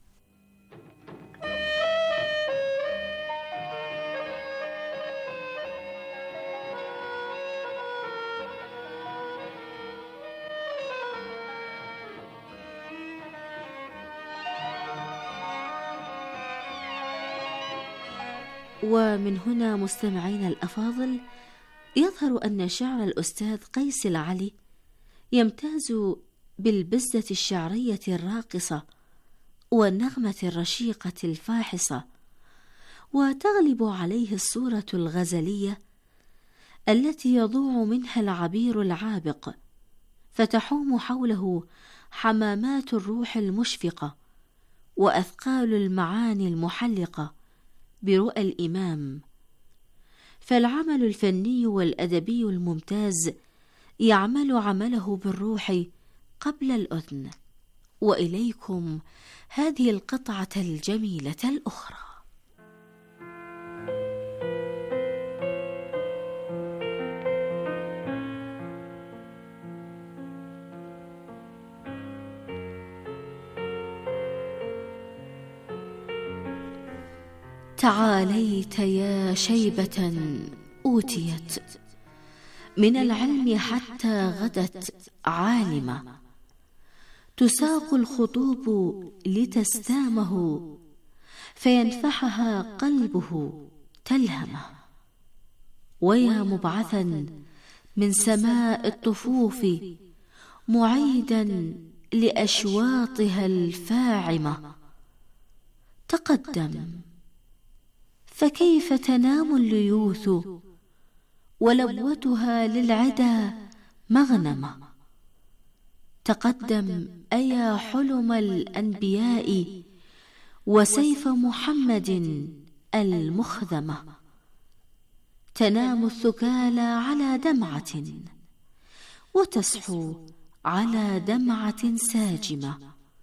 O: ومن هنا مستمعين الأفاضل، يظهر أن شعر الأستاذ قيس العلي يمتاز بالبزة الشعرية الراقصة والنغمة الرشيقة الفاحصة، وتغلب عليه الصورة الغزلية التي يضوع منها العبير العابق، فتحوم حوله حمامات الروح المشفقة وأثقال المعاني المحلقة برؤى الإمام. فالعمل الفني والأدبي الممتاز يعمل عمله بالروح قبل الأذن. وإليكم هذه القطعة الجميلة الأخرى. تعاليت يا شيبة أوتيت من العلم حتى غدت عالمة، تساق الخطوب لتستامه فينفحها قلبه تلهمه. ويا مبعثا من سماء الطفوف معيدا لأشواطها الفاعمة، تقدم فكيف تنام الليوث ولبوتها للعدا مغنمة. تقدم أيا حلم الأنبياء وسيف محمد المخذمة. تنام الثكالى على دمعة وتصحو على دمعة ساجمة.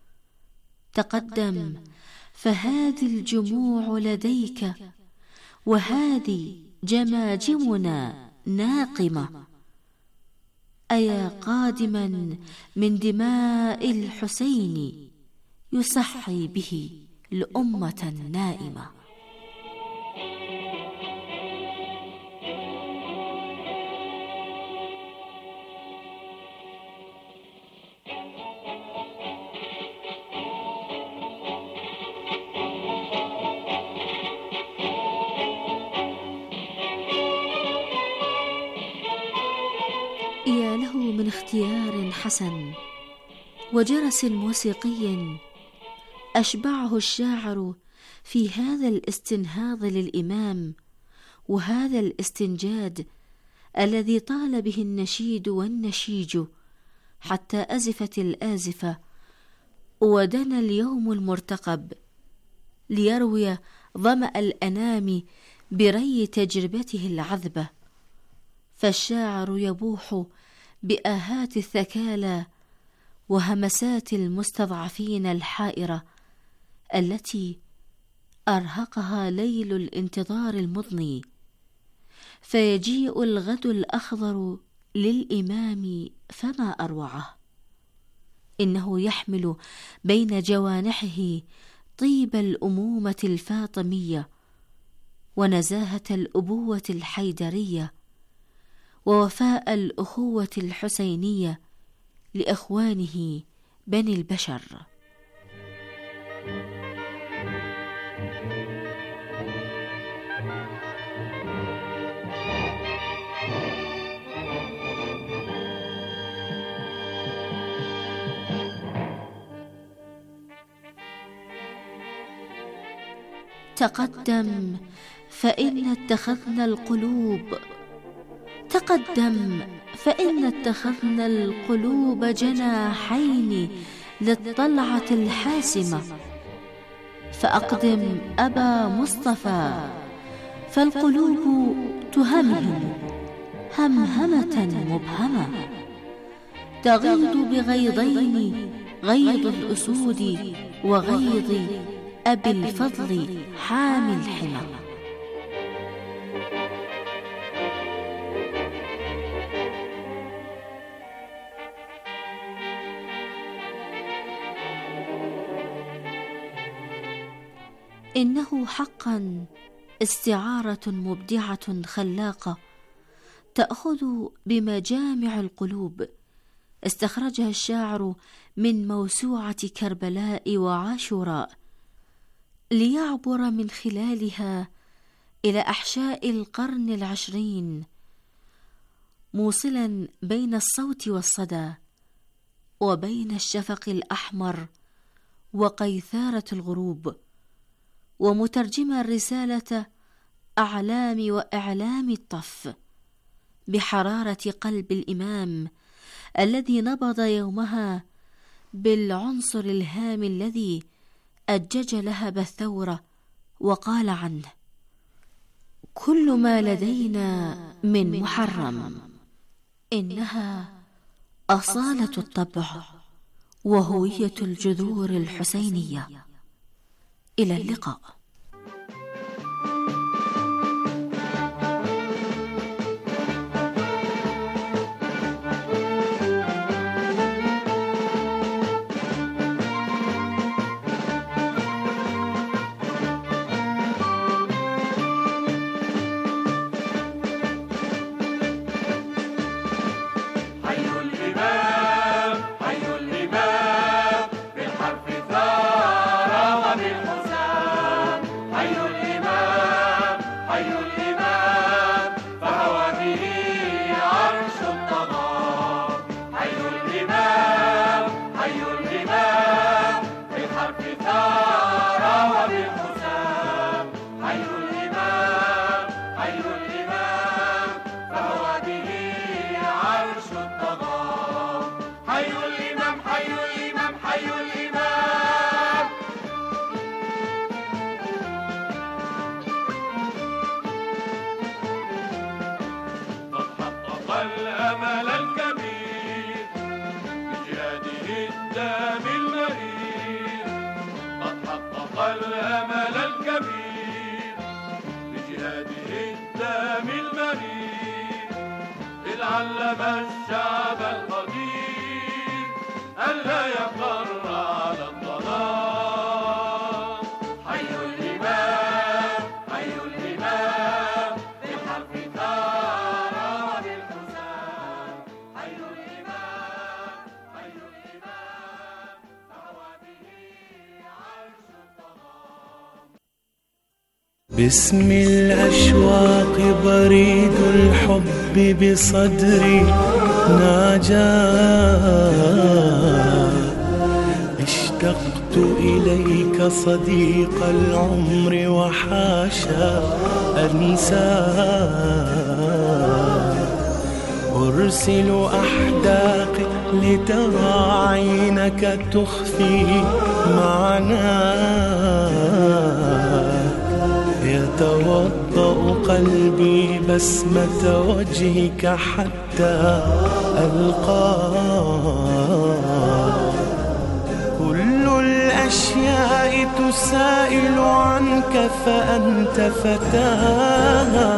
O: تقدم فهذه الجموع لديك وهذه جماجمنا ناقمة. أيا قادما من دماء الحسين يصحي به الأمة النائمة. يا له من اختيار حسن وجرس موسيقي أشبعه الشاعر في هذا الاستنهاض للإمام وهذا الاستنجاد الذي طال به النشيد والنشيج حتى أزفت الآزفة ودنا اليوم المرتقب ليروي ظمأ الأنام بري تجربته العذبة. فالشاعر يبوح بآهات الثكالى وهمسات المستضعفين الحائرة التي أرهقها ليل الانتظار المضني. فيجيء الغد الأخضر للإمام فما أروعه. إنه يحمل بين جوانحه طيب الأمومة الفاطمية ونزاهة الأبوة الحيدرية ووفاء الأخوة الحسينية لإخوانه بني البشر. تقدم فإن اتخذنا القلوب تقدم فإن اتخذنا القلوب جناحين للطلعة الحاسمة. فأقدم أبا مصطفى فالقلوب تهمهم همهمة مبهمة، تغيض بغيضين غيض الأسود وغيض أبي الفضل حامي الحمى. إنه حقا استعارة مبدعة خلاقة تأخذ بمجامع القلوب، استخرجها الشاعر من موسوعة كربلاء وعاشوراء ليعبر من خلالها إلى أحشاء القرن العشرين، موصلا بين الصوت والصدى وبين الشفق الأحمر وقيثارة الغروب، ومترجما رسالة أعلام وإعلام الطف بحرارة قلب الإمام الذي نبض يومها بالعنصر الهام الذي أجج لهب الثورة وقال عنه: كل ما لدينا من محرم، إنها أصالة الطبع وهوية الجذور الحسينية. إلى اللقاء.
P: علم الشعب القدير ألا يقر على الضلال. حي الإمام حي الإمام بالحرف ثار وبالحسام. حي الإمام حي الإمام فهوى به عرش الظلام.
Q: باسم الأشواق بريد الحب بصدري ناجاه، اشتقت إليك صديق العمر وحاشا أنساه. أرسل أحداقي لترى عينك تخفي معناه. يتوضأ قلبي بسمة وجهك حتى ألقاه. كل الأشياء تسائل عنك فأنت فتاها.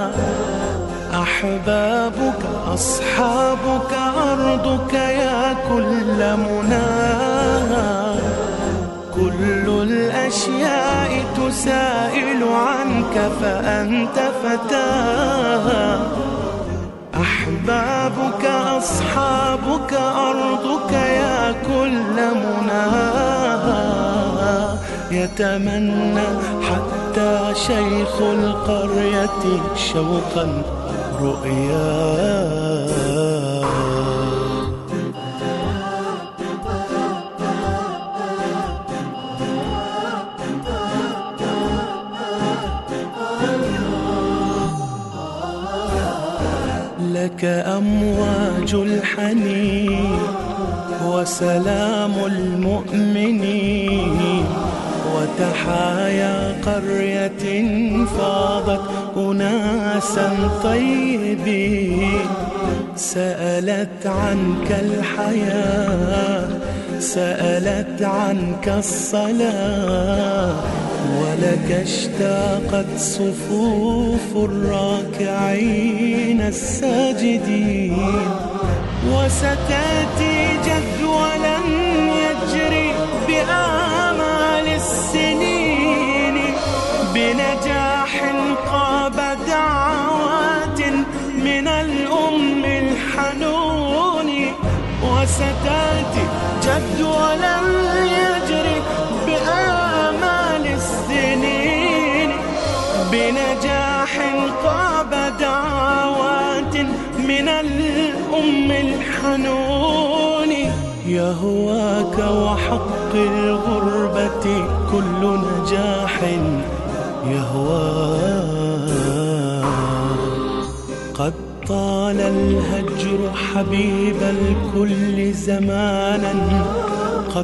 Q: أحبابك أصحابك أرضك يا كل مناها. كل الأشياء تسائل عنك فأنت فتاها. أحبابك أصحابك أرضك يا كل مناها. يتمنى حتى شيخ القرية شوقا رؤياه. لك أمواج الحنين وسلام المؤمنين وتحايا قرية فاضت أناسا طيبين. سألت عنك الحياة سألت عنك الصلاة. ولك اشتاقت صفوف الراكعين الساجدين. وستأتي جدولا يجري بآمال السنين. بنجاح قاب دعوات من الأم الحنون. وستأتي جدولا يجري بآمال السنين. بنجاح قاب دعوات من الأم الحنون. يهواك وحق الغربة كل نجاح يهواك. قد طال الهجر حبيب الكل زمانا قد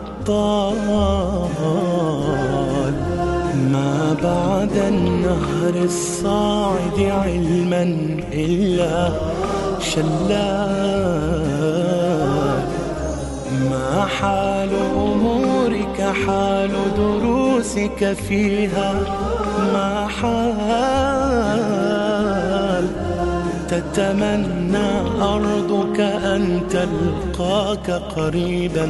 Q: طال ما بعد النهر الصاعد علما إلا شلال ما حال أمورك حال دروسك فيها ما حال تتمنى أرضك أن تلقاك قريبا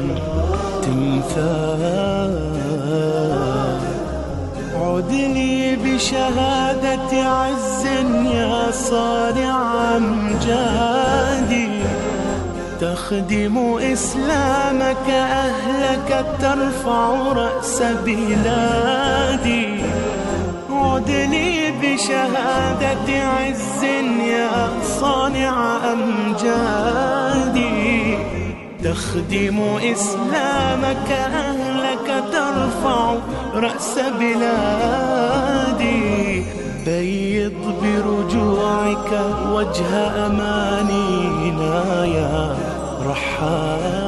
Q: تمثال عد لي بشهادة عز يا صانع أمجادي تخدم إسلامك أهلك ترفع رأس بلادي عد لي بشهادة عز يا صانع أمجادي تخدم إسلامك أهلك ترفع رأس بلادي بيض برجوعك وجه أمانينا يا رحال